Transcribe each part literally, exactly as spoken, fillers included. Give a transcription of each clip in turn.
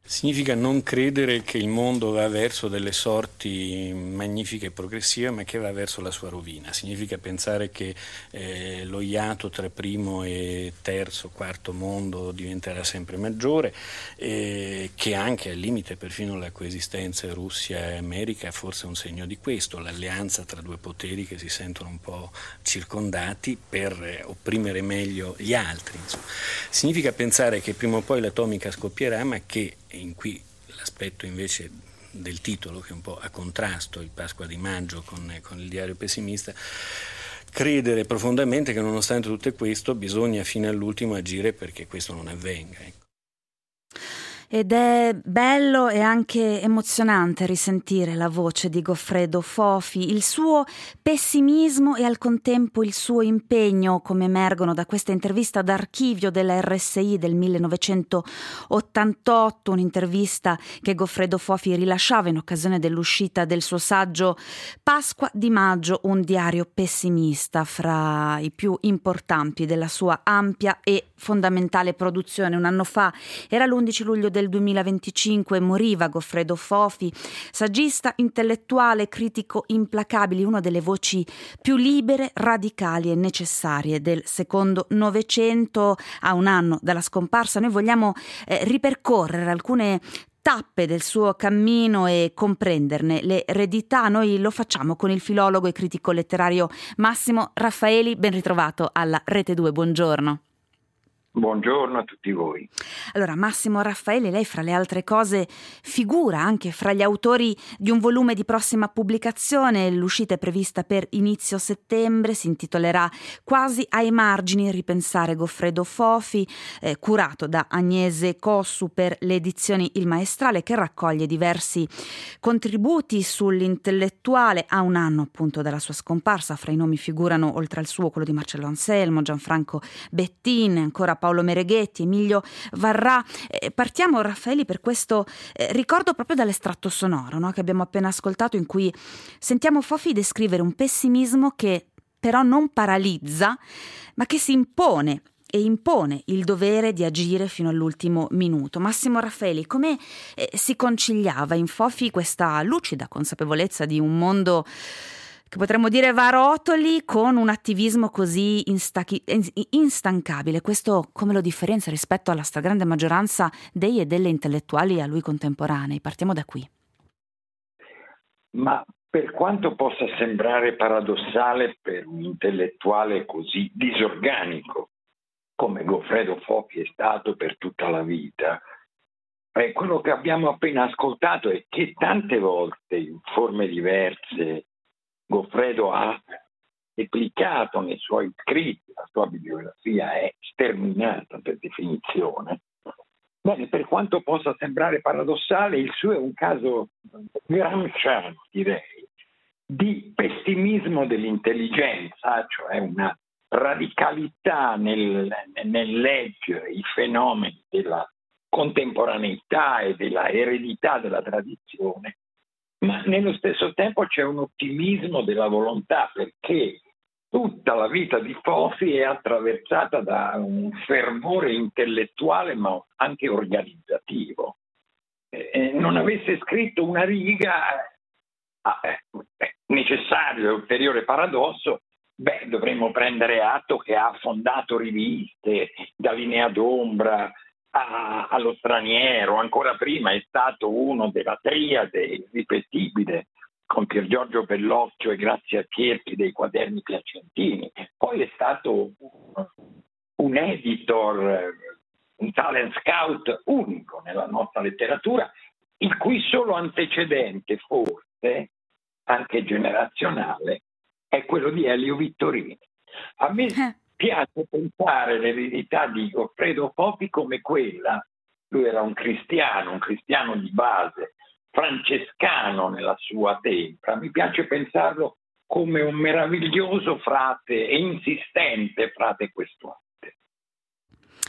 Significa non credere che il mondo va verso delle sorti magnifiche e progressive, ma che va verso la sua rovina. Significa pensare che eh, lo iato tra primo e terzo, quarto mondo diventerà sempre maggiore, eh, che anche al limite perfino la coesistenza Russia e America è forse un segno di questo, l'alleanza tra due poteri che si sentono un po' circondati per eh, opprimere meglio gli altri. Insomma. Significa pensare che prima o poi l'atomica scoppierà, ma che in qui l'aspetto invece del titolo, che è un po' a contrasto, il Pasqua di maggio con, con il diario pessimista, credere profondamente che nonostante tutto questo bisogna fino all'ultimo agire perché questo non avvenga. Ecco. Ed è bello e anche emozionante risentire la voce di Goffredo Fofi, il suo pessimismo e al contempo il suo impegno, come emergono da questa intervista d'archivio della R S I del millenovecentottantotto, un'intervista che Goffredo Fofi rilasciava in occasione dell'uscita del suo saggio Pasqua di maggio, un diario pessimista, fra i più importanti della sua ampia e fondamentale produzione. Un anno fa, era l'undici luglio del duemilaventicinque, moriva Goffredo Fofi, saggista, intellettuale, critico implacabile, una delle voci più libere, radicali e necessarie del secondo Novecento. A un anno dalla scomparsa noi vogliamo eh, ripercorrere alcune tappe del suo cammino e comprenderne le eredità. Noi lo facciamo con il filologo e critico letterario Massimo Raffaeli. Ben ritrovato alla Rete due, buongiorno. Buongiorno a tutti voi. Allora, Massimo Raffaeli, lei fra le altre cose figura anche fra gli autori di un volume di prossima pubblicazione, l'uscita è prevista per inizio settembre, si intitolerà Quasi ai margini, ripensare Goffredo Fofi, eh, curato da Agnese Cossu per le edizioni Il Maestrale, che raccoglie diversi contributi sull'intellettuale a un anno appunto dalla sua scomparsa. Fra i nomi figurano, oltre al suo, quello di Marcello Anselmo, Gianfranco Bettin, ancora Paolo Mereghetti, Emilio Varrà. Eh, partiamo, Raffaeli, per questo eh, ricordo proprio dall'estratto sonoro, no, che abbiamo appena ascoltato, in cui sentiamo Fofi descrivere un pessimismo che però non paralizza, ma che si impone e impone il dovere di agire fino all'ultimo minuto. Massimo Raffaeli, come eh, si conciliava in Fofi questa lucida consapevolezza di un mondo che potremmo dire va a rotoli con un attivismo così instachi- instancabile? Questo come lo differenzia rispetto alla stragrande maggioranza dei e delle intellettuali a lui contemporanei? Partiamo da qui. Ma per quanto possa sembrare paradossale per un intellettuale così disorganico come Goffredo Fofi è stato per tutta la vita, eh, quello che abbiamo appena ascoltato è che tante volte in forme diverse Goffredo ha replicato nei suoi scritti, la sua bibliografia è sterminata per definizione. Bene, per quanto possa sembrare paradossale, il suo è un caso gramsciano, direi, di pessimismo dell'intelligenza, cioè una radicalità nel, nel leggere i fenomeni della contemporaneità e della eredità della tradizione, ma nello stesso tempo c'è un ottimismo della volontà, perché tutta la vita di Fofi è attraversata da un fervore intellettuale ma anche organizzativo. Eh, non avesse scritto una riga, eh, eh, necessario e ulteriore paradosso, beh, dovremmo prendere atto che ha fondato riviste, da Linea d'Ombra a, allo Straniero, ancora prima è stato uno della triade irripetibile con Pier Giorgio Bellocchio e Grazia Chierchi dei Quaderni Piacentini, poi è stato un, un editor, un talent scout unico nella nostra letteratura, il cui solo antecedente forse, anche generazionale, è quello di Elio Vittorini. A me piace pensare l'eredità di Goffredo Fofi come quella, lui era un cristiano, un cristiano di base, francescano nella sua tempra, mi piace pensarlo come un meraviglioso frate e insistente frate questuante.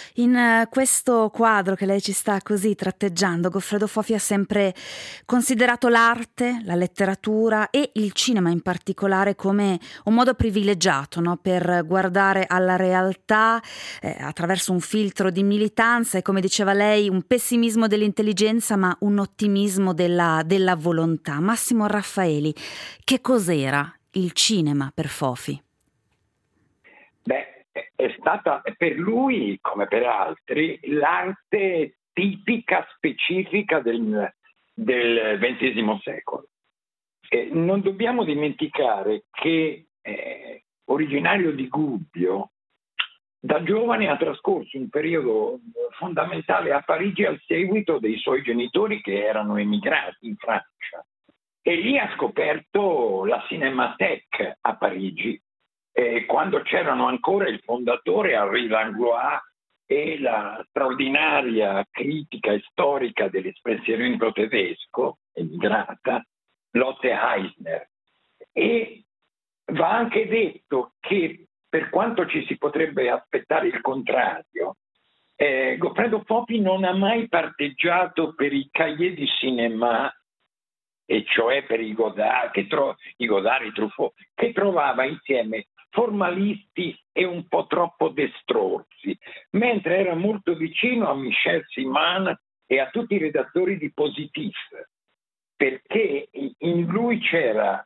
In eh, questo quadro che lei ci sta così tratteggiando, Goffredo Fofi ha sempre considerato l'arte, la letteratura e il cinema in particolare come un modo privilegiato, no? Per guardare alla realtà eh, attraverso un filtro di militanza e, come diceva lei, un pessimismo dell'intelligenza ma un ottimismo della, della volontà. Massimo Raffaeli, che cos'era il cinema per Fofi? Beh, è stata per lui, come per altri, l'arte tipica, specifica del, del ventesimo secolo. Eh, non dobbiamo dimenticare che, eh, originario di Gubbio, da giovane ha trascorso un periodo fondamentale a Parigi al seguito dei suoi genitori che erano emigrati in Francia. E lì ha scoperto la Cinémathèque a Parigi, eh, quando c'erano ancora il fondatore Henri Langlois e la straordinaria critica e storica dell'espressionismo tedesco, emigrata, Lotte Eisner. E va anche detto che, per quanto ci si potrebbe aspettare il contrario, eh, Goffredo Fofi non ha mai parteggiato per i cahiers di cinéma, e cioè per i Godard, che tro- i Godard, i Truffaut, che trovava insieme formalisti e un po' troppo destrorsi, mentre era molto vicino a Michel Siman e a tutti i redattori di Positif, perché in lui c'era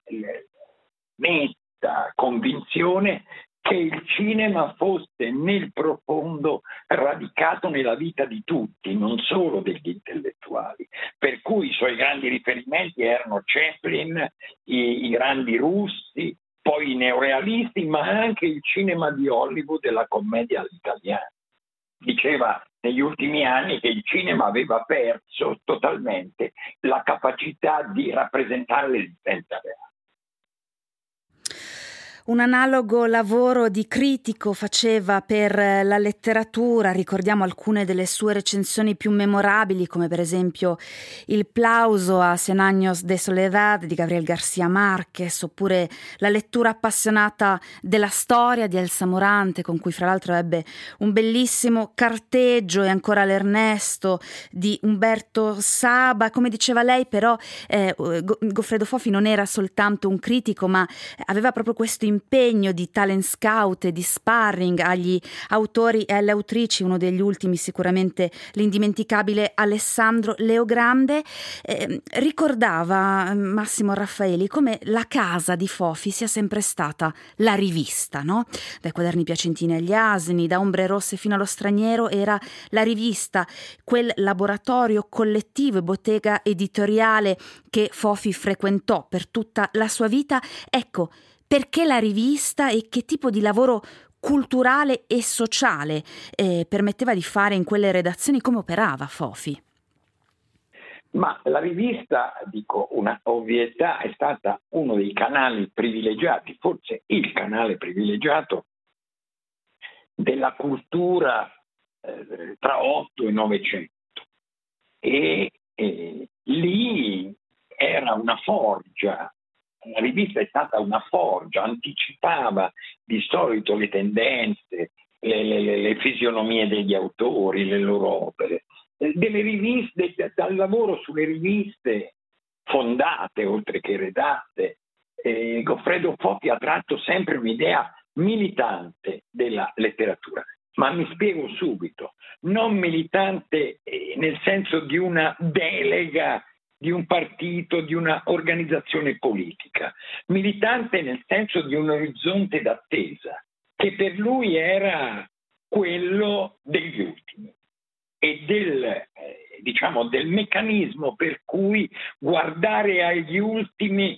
netta convinzione che il cinema fosse nel profondo radicato nella vita di tutti, non solo degli intellettuali, per cui i suoi grandi riferimenti erano Chaplin, i, i grandi russi, poi i neorealisti, ma anche il cinema di Hollywood e la commedia all'italiana. Diceva negli ultimi anni che il cinema aveva perso totalmente la capacità di rappresentare l'esistenza reale. Un analogo lavoro di critico faceva per la letteratura, ricordiamo alcune delle sue recensioni più memorabili, come per esempio Il plauso a Cien años de soledad di Gabriel García Márquez, oppure la lettura appassionata della storia di Elsa Morante, con cui fra l'altro ebbe un bellissimo carteggio, e ancora l'Ernesto di Umberto Saba. Come diceva lei, però, eh, Goffredo Fofi non era soltanto un critico, ma aveva proprio questo impegno di talent scout e di sparring agli autori e alle autrici. Uno degli ultimi sicuramente l'indimenticabile Alessandro Leogrande. Eh, ricordava Massimo Raffaeli come la casa di Fofi sia sempre stata la rivista, no? Dai quaderni piacentini agli asini, da Ombre rosse fino allo straniero, era la rivista, quel laboratorio collettivo e bottega editoriale che Fofi frequentò per tutta la sua vita. Ecco, perché la rivista e che tipo di lavoro culturale e sociale eh, permetteva di fare in quelle redazioni? Come operava Fofi? Ma la rivista, dico una ovvietà, è stata uno dei canali privilegiati, forse il canale privilegiato della cultura eh, tra otto e novecento. E, e lì era una forgia. La rivista è stata una forgia, anticipava di solito le tendenze, le, le, le fisionomie degli autori, le loro opere. Delle riviste, dal lavoro sulle riviste fondate, oltre che redatte, eh, Goffredo Fofi ha tratto sempre un'idea militante della letteratura. Ma mi spiego subito, non militante eh, nel senso di una delega di un partito, di una organizzazione politica, militante nel senso di un orizzonte d'attesa, che per lui era quello degli ultimi e del, eh, diciamo, del meccanismo per cui guardare agli ultimi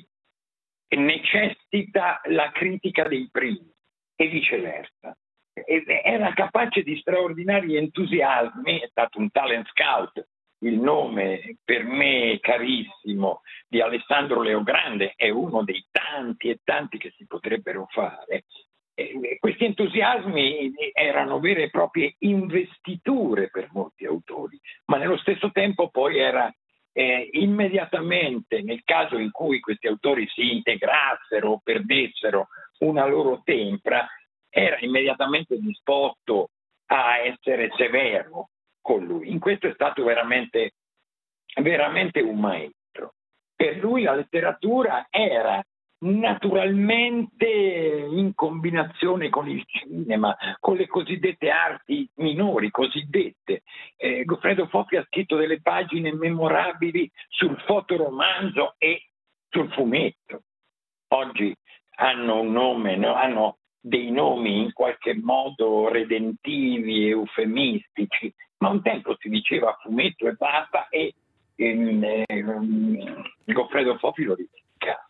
necessita la critica dei primi e viceversa. Era capace di straordinari entusiasmi, è stato un talent scout. Il nome per me carissimo di Alessandro Leogrande è uno dei tanti e tanti che si potrebbero fare. E questi entusiasmi erano vere e proprie investiture per molti autori, ma nello stesso tempo poi era eh, immediatamente, nel caso in cui questi autori si integrassero o perdessero una loro tempra, era immediatamente disposto a essere severo con lui. In questo è stato veramente, veramente un maestro. Per lui la letteratura era naturalmente in combinazione con il cinema, con le cosiddette arti minori, cosiddette. Eh, Goffredo Fofi ha scritto delle pagine memorabili sul fotoromanzo e sul fumetto. Oggi hanno un nome, no? Hanno dei nomi in qualche modo redentivi, eufemistici, ma un tempo si diceva fumetto e basta, e ehm, ehm, Goffredo Fofi lo rivendica.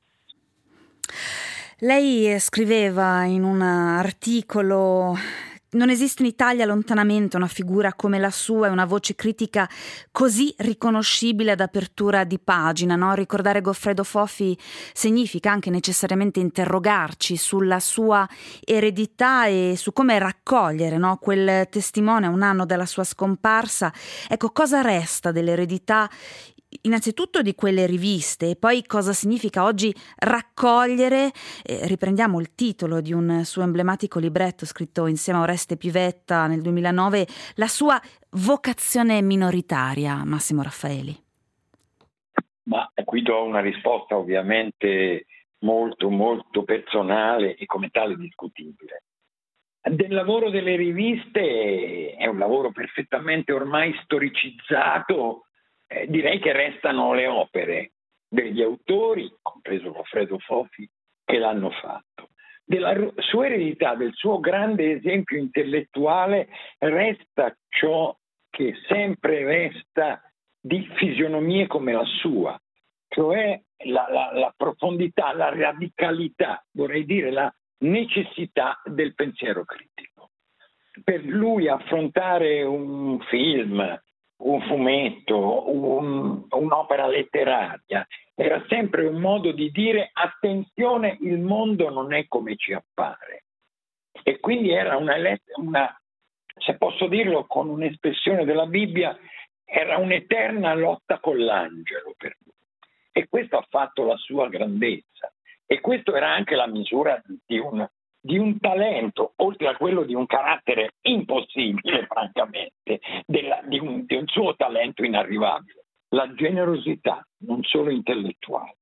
Lei scriveva in un articolo: non esiste in Italia lontanamente una figura come la sua e una voce critica così riconoscibile ad apertura di pagina, no? Ricordare Goffredo Fofi significa anche necessariamente interrogarci sulla sua eredità e su come raccogliere, no, quel testimone a un anno dalla sua scomparsa. Ecco, cosa resta dell'eredità innanzitutto di quelle riviste, e poi cosa significa oggi raccogliere, eh, riprendiamo il titolo di un suo emblematico libretto scritto insieme a Oreste Pivetta nel duemilanove, la sua vocazione minoritaria, Massimo Raffaeli. Ma qui do una risposta ovviamente molto molto personale e come tale discutibile. Del lavoro delle riviste è un lavoro perfettamente ormai storicizzato. Eh, direi che restano le opere degli autori, compreso Goffredo Fofi, che l'hanno fatto. Della sua eredità, del suo grande esempio intellettuale, resta ciò che sempre resta di fisionomie come la sua, cioè la, la, la profondità, la radicalità, vorrei dire la necessità del pensiero critico. Per lui affrontare un film, un fumetto, un, un'opera letteraria, era sempre un modo di dire: attenzione, il mondo non è come ci appare. E quindi era una, una, se posso dirlo con un'espressione della Bibbia, era un'eterna lotta con l'angelo per lui. E questo ha fatto la sua grandezza. E questo era anche la misura di un di un talento, oltre a quello di un carattere impossibile, francamente, della, di, un, di un suo talento inarrivabile, la generosità, non solo intellettuale.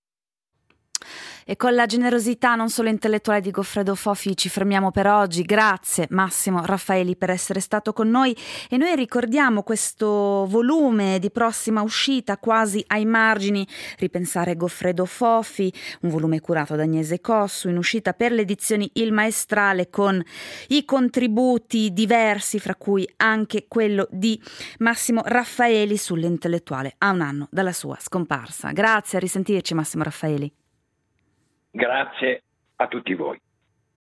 E con la generosità non solo intellettuale di Goffredo Fofi ci fermiamo per oggi. Grazie Massimo Raffaeli per essere stato con noi, e noi ricordiamo questo volume di prossima uscita, Quasi ai margini, ripensare Goffredo Fofi, un volume curato da Agnese Cossu, in uscita per le edizioni Il Maestrale, con i contributi diversi, fra cui anche quello di Massimo Raffaeli sull'intellettuale a un anno dalla sua scomparsa. Grazie, a risentirci Massimo Raffaeli. Grazie a tutti voi.